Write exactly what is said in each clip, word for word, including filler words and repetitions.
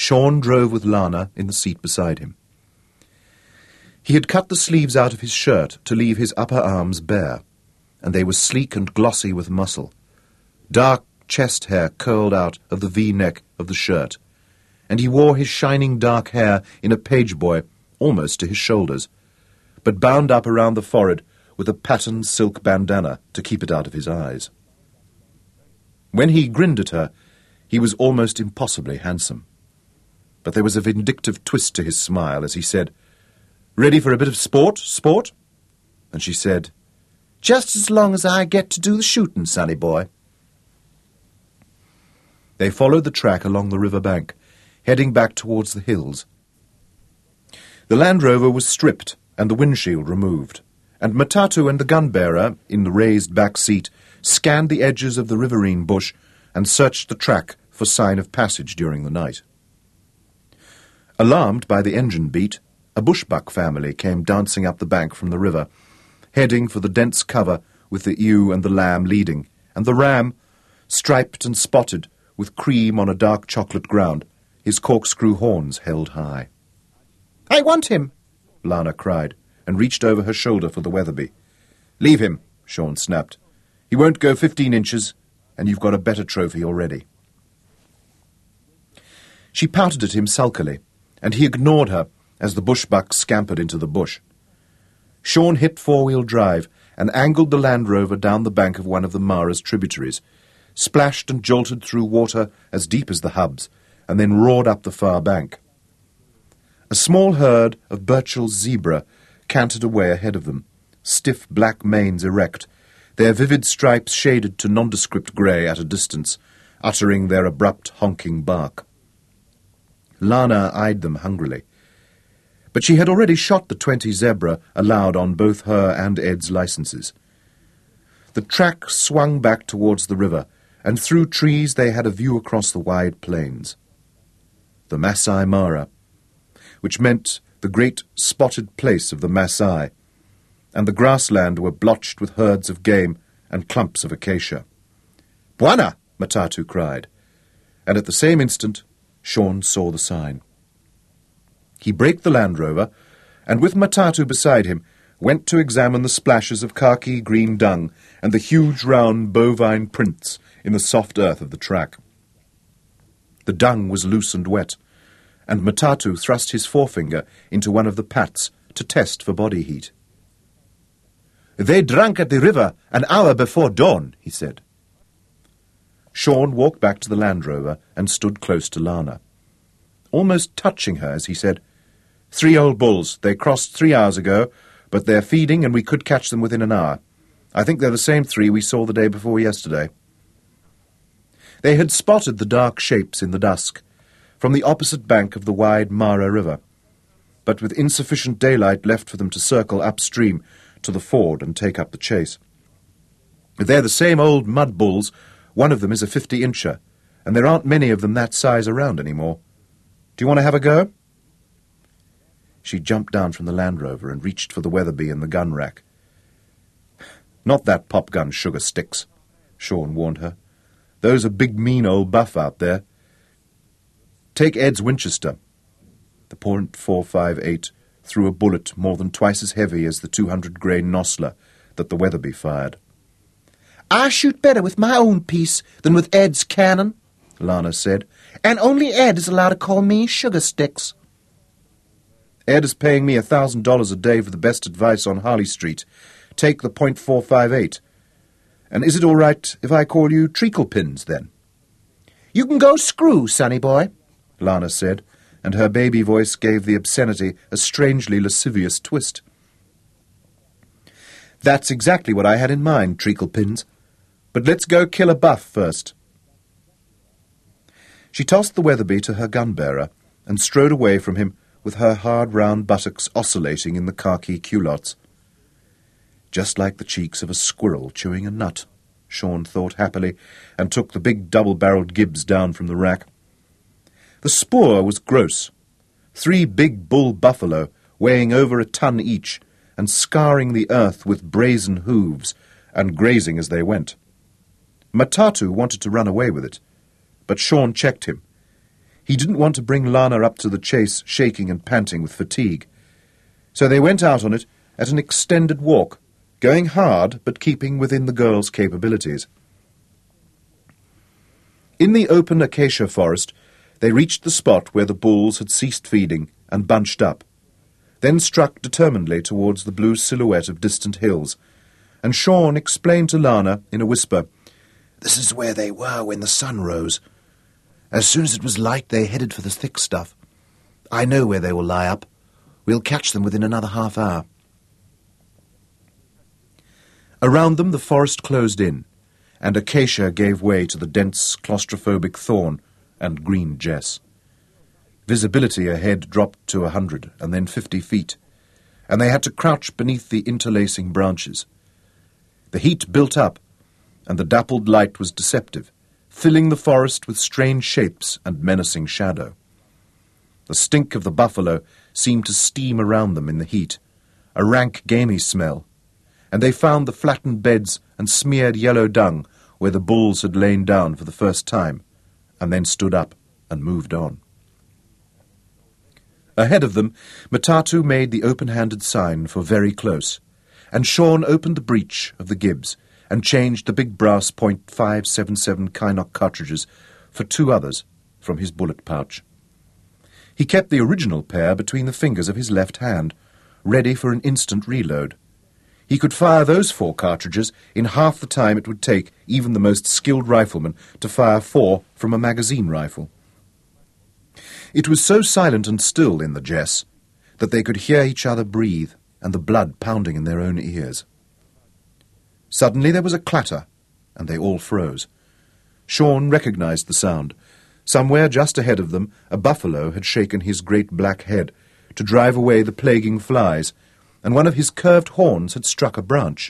Sean drove with Lana in the seat beside him. He had cut the sleeves out of his shirt to leave his upper arms bare, and they were sleek and glossy with muscle. Dark chest hair curled out of the V-neck of the shirt, and he wore his shining dark hair in a page boy almost to his shoulders, but bound up around the forehead with a patterned silk bandana to keep it out of his eyes. When he grinned at her, he was almost impossibly handsome. But there was a vindictive twist to his smile as he said, "Ready for a bit of sport, sport?" And she said, "Just as long as I get to do the shooting, sonny boy." They followed the track along the river bank, heading back towards the hills. The Land Rover was stripped and the windshield removed, and Matatu and the gun-bearer, in the raised back seat, scanned the edges of the riverine bush and searched the track for sign of passage during the night. Alarmed by the engine beat, a bushbuck family came dancing up the bank from the river, heading for the dense cover with the ewe and the lamb leading, and the ram, striped and spotted with cream on a dark chocolate ground, his corkscrew horns held high. "I want him!" Lana cried, and reached over her shoulder for the Weatherby. "Leave him," Sean snapped. "He won't go fifteen inches, and you've got a better trophy already." She pouted at him sulkily, and he ignored her as the bushbuck scampered into the bush. Sean hit four-wheel drive and angled the Land Rover down the bank of one of the Mara's tributaries, splashed and jolted through water as deep as the hubs, and then roared up the far bank. A small herd of Burchell's zebra cantered away ahead of them, stiff black manes erect, their vivid stripes shaded to nondescript grey at a distance, uttering their abrupt honking bark. Lana eyed them hungrily. But she had already shot the twenty zebra allowed on both her and Ed's licenses. The track swung back towards the river, and through trees they had a view across the wide plains. The Masai Mara, which meant the great spotted place of the Masai, and the grassland were blotched with herds of game and clumps of acacia. "Bwana!" Matatu cried, and at the same instant Sean saw the sign. He braked the Land Rover, and with Matatu beside him, went to examine the splashes of khaki-green dung and the huge round bovine prints in the soft earth of the track. The dung was loose and wet, and Matatu thrust his forefinger into one of the pats to test for body heat. "They drank at the river an hour before dawn," he said. Sean walked back to the Land Rover and stood close to Lana, almost touching her as he said, "Three old bulls. They crossed three hours ago, but they're feeding and we could catch them within an hour. I think they're the same three we saw the day before yesterday." They had spotted the dark shapes in the dusk, from the opposite bank of the wide Mara River, but with insufficient daylight left for them to circle upstream to the ford and take up the chase. "They're the same old mud bulls. One of them is a fifty-incher, and there aren't many of them that size around anymore. Do you want to have a go?" She jumped down from the Land Rover and reached for the Weatherby in the gun rack. "Not that pop-gun sugar sticks," Sean warned her. "Those are big, mean old buff out there. Take Ed's Winchester." The point four five eight threw a bullet more than twice as heavy as the two hundred grain Nosler that the Weatherby fired. "I shoot better with my own piece than with Ed's cannon," Lana said, "and only Ed is allowed to call me Sugar Sticks." "Ed is paying me a thousand dollars a day for the best advice on Harley Street. Take the point four five eight. And is it all right if I call you Treacle Pins, then?" "You can go screw, sonny boy," Lana said, and her baby voice gave the obscenity a strangely lascivious twist. "That's exactly what I had in mind, Treacle Pins. But let's go kill a buff first." She tossed the Weatherby to her gun-bearer and strode away from him with her hard round buttocks oscillating in the khaki culottes. Just like the cheeks of a squirrel chewing a nut, Sean thought happily, and took the big double-barreled Gibbs down from the rack. The spoor was gross. Three big bull buffalo, weighing over a ton each, and scarring the earth with brazen hooves, and grazing as they went. Matatu wanted to run away with it, but Sean checked him. He didn't want to bring Lana up to the chase shaking and panting with fatigue. So they went out on it at an extended walk, going hard but keeping within the girl's capabilities. In the open acacia forest, they reached the spot where the bulls had ceased feeding and bunched up, then struck determinedly towards the blue silhouette of distant hills, and Sean explained to Lana in a whisper, "This is where they were when the sun rose. As soon as it was light, they headed for the thick stuff. I know where they will lie up. We'll catch them within another half hour." Around them the forest closed in, and acacia gave way to the dense claustrophobic thorn and green jess. Visibility ahead dropped to a hundred and then fifty feet, and they had to crouch beneath the interlacing branches. The heat built up, and the dappled light was deceptive, filling the forest with strange shapes and menacing shadow. The stink of the buffalo seemed to steam around them in the heat, a rank gamey smell, and they found the flattened beds and smeared yellow dung where the bulls had lain down for the first time, and then stood up and moved on. Ahead of them, Matatu made the open-handed sign for very close, and Sean opened the breech of the Gibbs and changed the big brass point five seven seven Kynoch cartridges for two others from his bullet pouch. He kept the original pair between the fingers of his left hand, ready for an instant reload. He could fire those four cartridges in half the time it would take even the most skilled rifleman to fire four from a magazine rifle. It was so silent and still in the Jess that they could hear each other breathe and the blood pounding in their own ears. Suddenly there was a clatter, and they all froze. Sean recognized the sound. Somewhere just ahead of them, a buffalo had shaken his great black head to drive away the plaguing flies, and one of his curved horns had struck a branch.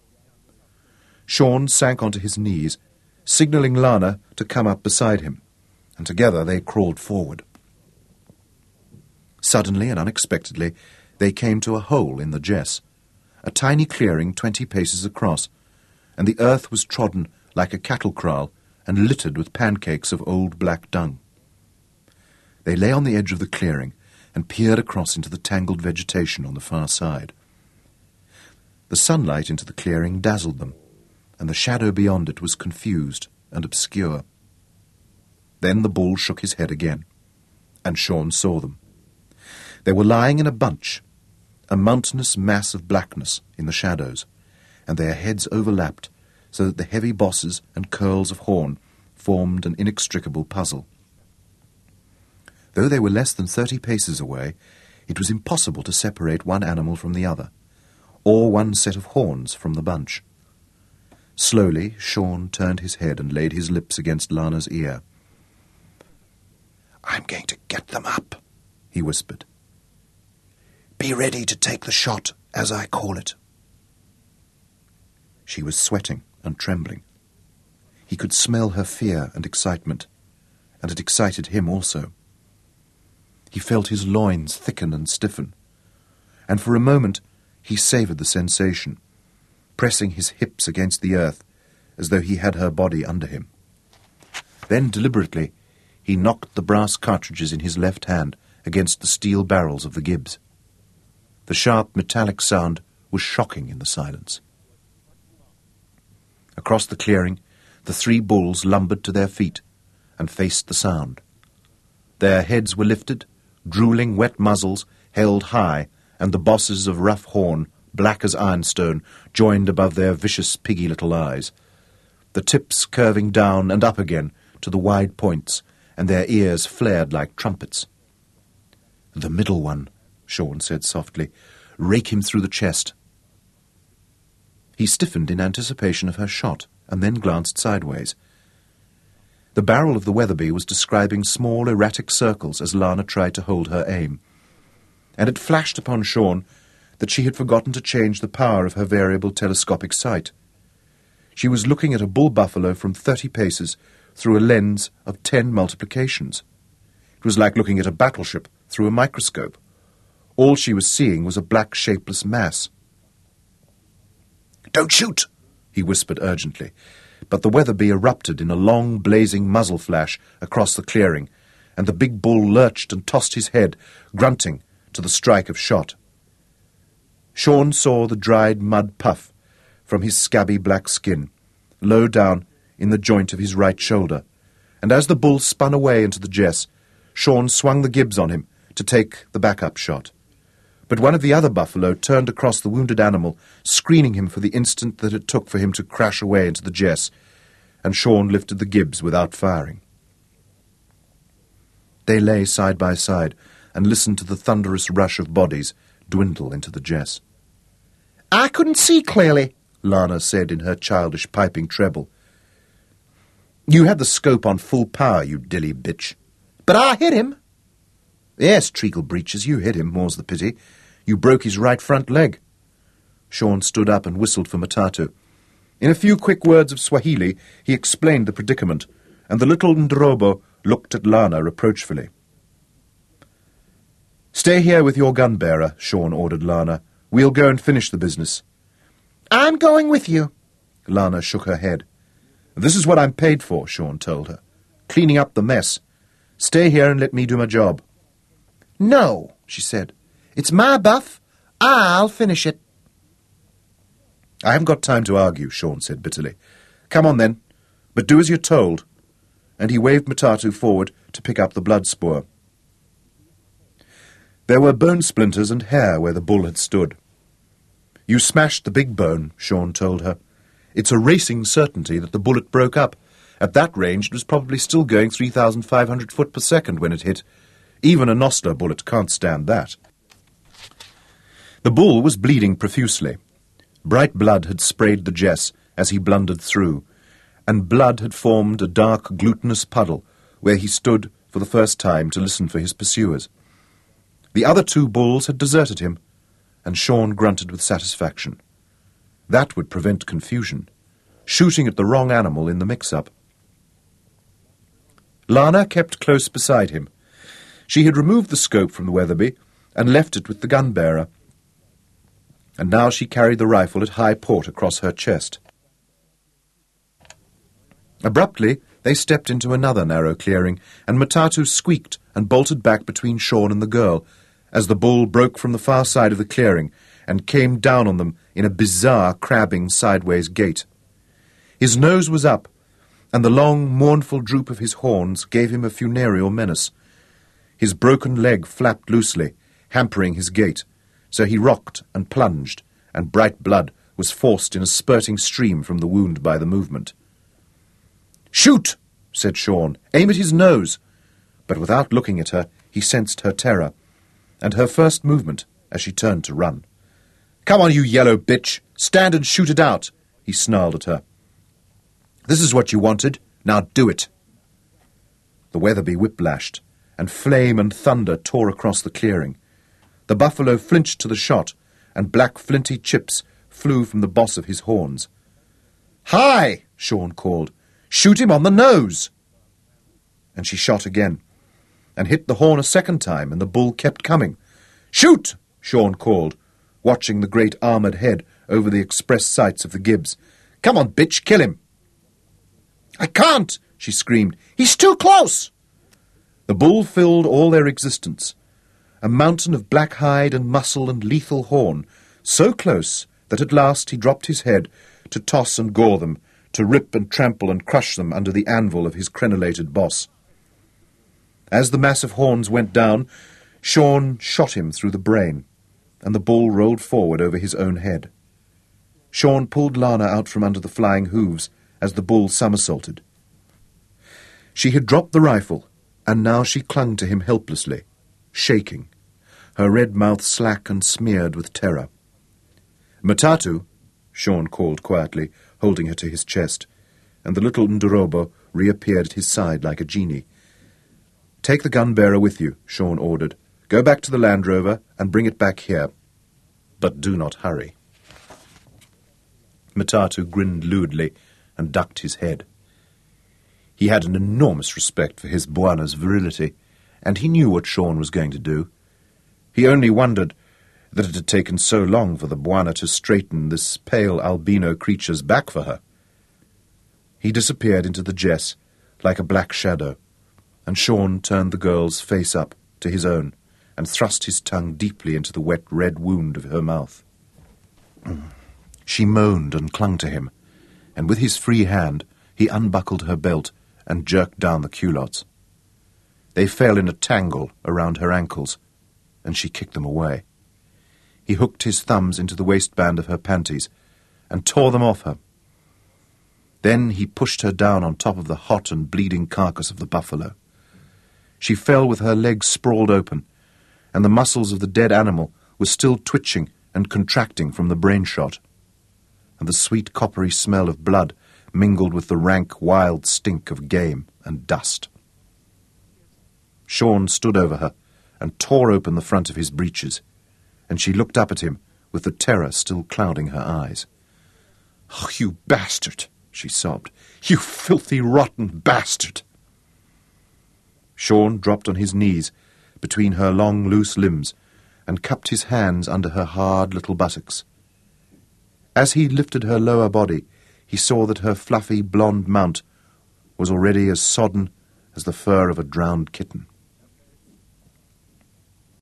Sean sank onto his knees, signalling Lana to come up beside him, and together they crawled forward. Suddenly and unexpectedly, they came to a hole in the Jess, a tiny clearing twenty paces across, and the earth was trodden like a cattle kraal and littered with pancakes of old black dung. They lay on the edge of the clearing and peered across into the tangled vegetation on the far side. The sunlight into the clearing dazzled them, and the shadow beyond it was confused and obscure. Then the bull shook his head again, and Sean saw them. They were lying in a bunch, a mountainous mass of blackness in the shadows, and their heads overlapped so that the heavy bosses and curls of horn formed an inextricable puzzle. Though they were less than thirty paces away, it was impossible to separate one animal from the other, or one set of horns from the bunch. Slowly, Sean turned his head and laid his lips against Lana's ear. "I'm going to get them up," he whispered. "Be ready to take the shot as I call it." She was sweating and trembling. He could smell her fear and excitement, and it excited him also. He felt his loins thicken and stiffen, and for a moment he savoured the sensation, pressing his hips against the earth as though he had her body under him. Then, deliberately, he knocked the brass cartridges in his left hand against the steel barrels of the Gibbs. The sharp metallic sound was shocking in the silence. Across the clearing, the three bulls lumbered to their feet and faced the sound. Their heads were lifted, drooling wet muzzles held high, and the bosses of rough horn, black as ironstone, joined above their vicious piggy little eyes, the tips curving down and up again to the wide points, and their ears flared like trumpets. "The middle one," Sean said softly. "Rake him through the chest." He stiffened in anticipation of her shot, and then glanced sideways. The barrel of the Weatherby was describing small, erratic circles as Lana tried to hold her aim, and it flashed upon Sean that she had forgotten to change the power of her variable telescopic sight. She was looking at a bull buffalo from thirty paces through a lens of ten multiplications. It was like looking at a battleship through a microscope. All she was seeing was a black, shapeless mass. "Don't shoot!" he whispered urgently, but the Weatherby erupted in a long, blazing muzzle flash across the clearing, and the big bull lurched and tossed his head, grunting, to the strike of shot. Shaun saw the dried mud puff from his scabby black skin, low down in the joint of his right shoulder, and as the bull spun away into the Jess, Shaun swung the Gibbs on him to take the backup shot. But one of the other buffalo turned across the wounded animal, screening him for the instant that it took for him to crash away into the Jess, and Shaun lifted the Gibbs without firing. They lay side by side and listened to the thunderous rush of bodies dwindle into the Jess. "I couldn't see clearly," Lana said in her childish piping treble. "You had the scope on full power, you dilly bitch." "But I hit him." "Yes, treacle breeches, you hit him, more's the pity. You broke his right front leg." Shaun stood up and whistled for Matatu. In a few quick words of Swahili, he explained the predicament, and the little Ndrobo looked at Lana reproachfully. "Stay here with your gun-bearer," Shaun ordered Lana. "We'll go and finish the business." "I'm going with you." Lana shook her head. "This is what I'm paid for," Shaun told her. "Cleaning up the mess. Stay here and let me do my job." "No," she said. "It's my buff. I'll finish it." "I haven't got time to argue," Shaun said bitterly. "Come on, then. But do as you're told." And he waved Matatu forward to pick up the blood spoor. There were bone splinters and hair where the bull had stood. "You smashed the big bone," Shaun told her. "It's a racing certainty that the bullet broke up. At that range, it was probably still going three thousand five hundred foot per second when it hit. Even a Nosler bullet can't stand that." The bull was bleeding profusely. Bright blood had sprayed the Jess as he blundered through, and blood had formed a dark, glutinous puddle where he stood for the first time to listen for his pursuers. The other two bulls had deserted him, and Shaun grunted with satisfaction. That would prevent confusion, shooting at the wrong animal in the mix-up. Lana kept close beside him. She had removed the scope from the Weatherby and left it with the gun-bearer, and now she carried the rifle at high port across her chest. Abruptly, they stepped into another narrow clearing, and Matatu squeaked and bolted back between Shaun and the girl, as the bull broke from the far side of the clearing and came down on them in a bizarre, crabbing sideways gait. His nose was up, and the long, mournful droop of his horns gave him a funereal menace. His broken leg flapped loosely, hampering his gait, so he rocked and plunged, and bright blood was forced in a spurting stream from the wound by the movement. "Shoot!" said Shaun. "Aim at his nose." But without looking at her, he sensed her terror, and her first movement as she turned to run. "Come on, you yellow bitch! Stand and shoot it out!" he snarled at her. "This is what you wanted. Now do it!" The Weatherby whiplashed, and flame and thunder tore across the clearing. The buffalo flinched to the shot, and black flinty chips flew from the boss of his horns. "Hi!" Shaun called. "Shoot him on the nose!" And she shot again, and hit the horn a second time, and the bull kept coming. "Shoot!" Shaun called, watching the great armoured head over the express sights of the Gibbs. "Come on, bitch, kill him!" "I can't!" she screamed. "He's too close!" The bull filled all their existence, a mountain of black hide and muscle and lethal horn, so close that at last he dropped his head to toss and gore them, to rip and trample and crush them under the anvil of his crenellated boss. As the massive horns went down, Shaun shot him through the brain, and the bull rolled forward over his own head. Shaun pulled Lana out from under the flying hooves as the bull somersaulted. She had dropped the rifle, and now she clung to him helplessly, shaking, her red mouth slack and smeared with terror. "Matatu," Shaun called quietly, holding her to his chest, and the little Ndorobo reappeared at his side like a genie. "Take the gun-bearer with you," Shaun ordered. "Go back to the Land Rover and bring it back here. But do not hurry." Matatu grinned lewdly and ducked his head. He had an enormous respect for his Bwana's virility, and he knew what Shaun was going to do. He only wondered that it had taken so long for the Bwana to straighten this pale albino creature's back for her. He disappeared into the Jess like a black shadow, and Sean turned the girl's face up to his own and thrust his tongue deeply into the wet red wound of her mouth. She moaned and clung to him, and with his free hand he unbuckled her belt and jerked down the culottes. They fell in a tangle around her ankles, and she kicked them away. He hooked his thumbs into the waistband of her panties and tore them off her. Then he pushed her down on top of the hot and bleeding carcass of the buffalo. She fell with her legs sprawled open, and the muscles of the dead animal were still twitching and contracting from the brain shot, and the sweet coppery smell of blood mingled with the rank, wild stink of game and dust. Sean stood over her and tore open the front of his breeches, and she looked up at him with the terror still clouding her eyes. "Oh, you bastard!" she sobbed. "You filthy, rotten bastard!" Sean dropped on his knees between her long, loose limbs and cupped his hands under her hard little buttocks. As he lifted her lower body, he saw that her fluffy, blonde mount was already as sodden as the fur of a drowned kitten.